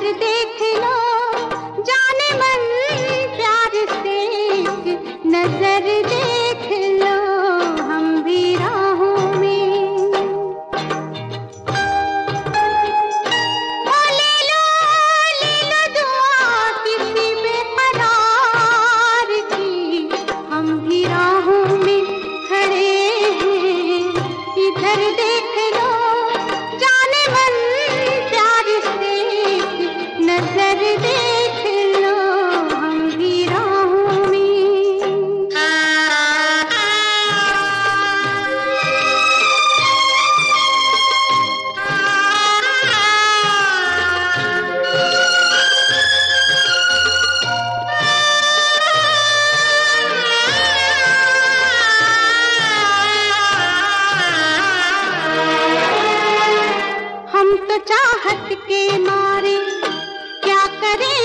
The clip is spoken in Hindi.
इधर देख लो जाने मन प्यार से नजर देख लो हम भी राहों में। ओ ले लो दुआ किसी बेकरार की, हम भी राहों में खड़े हैं। इधर देख लो जाने मन प्यार से नजर देख लो हम भी राहों में। हम तो चाहत के मारे क्या करें